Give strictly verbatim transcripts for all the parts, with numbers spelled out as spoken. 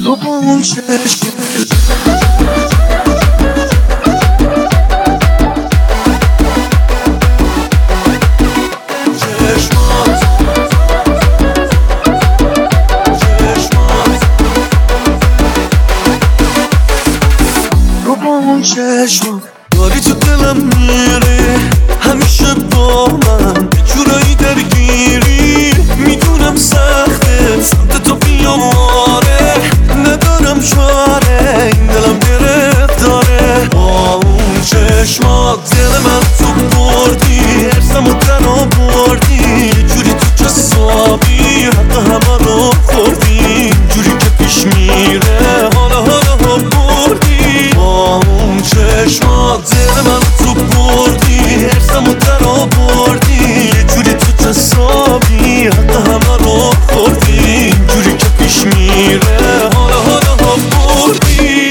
تو با اون چشم چشم داری تو دلم میره همیشه با من یه جورایی درگیری میدونم سخته سمت تو بیاماره ندارم چاره این دلم گرفتاره با اون چشمات دل من تو بردی ارزم و در آوردی یه جوری تو جسابی حتی همه رو خوردی جوری که پیش میره حالا حالا بردی با اون چشمات دل من تو بردی ارزم و در آوردی یه جوری تو جسابی حتی همه رو خوردی جوری که پیش میره حالا حالا بردی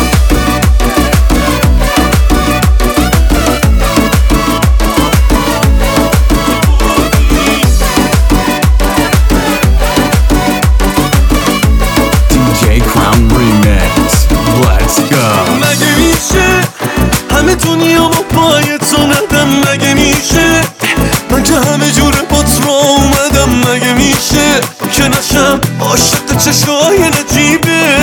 همه دنیا با پای تو ندم مگه میشه من که همه جوره بات را اومدم مگه میشه که نشم عاشق چشای نجیبه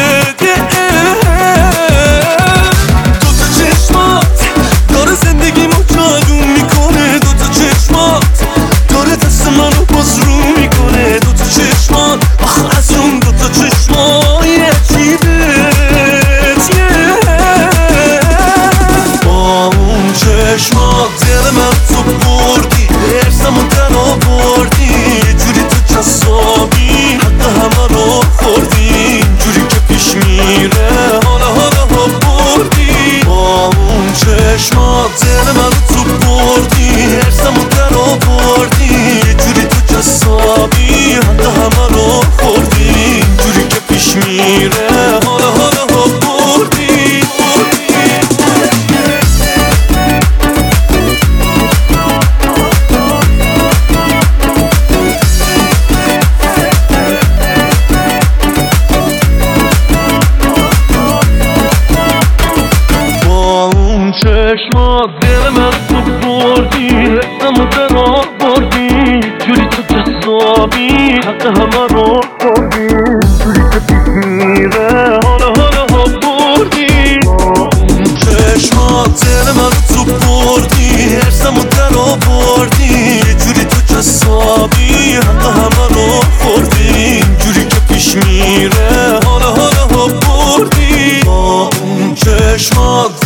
دو تا چشمات داره زندگی ما جادو میکنه دو تا چشمات داره دست منو باز رو میکنه دو تا چشمات آخه از اون دو تا چشمای عجیبه چشمات دل من تو بردی ارزم و در آوردی یه جوری تو جسابی حتی همه رو خوردی جوری که پیش میره حالا حالا بردی با اون چشمات دل من تو بردی ارزم و در آوردی یه جوری تو جسابی حتی همه رو خوردی جوری که پیش میره حالا حالا بردی چشمات دل من تو بردی رسم و در آوردی جوری تو جسابی حق همه رو خوردی جوری که پیش میره حالا حالا بردی چشمات دل من تو بردی رسم و در آوردی جوری تو جسابی حق همه رو خوردی جوری که پیش میره حالا حالا بردی با اون چشمات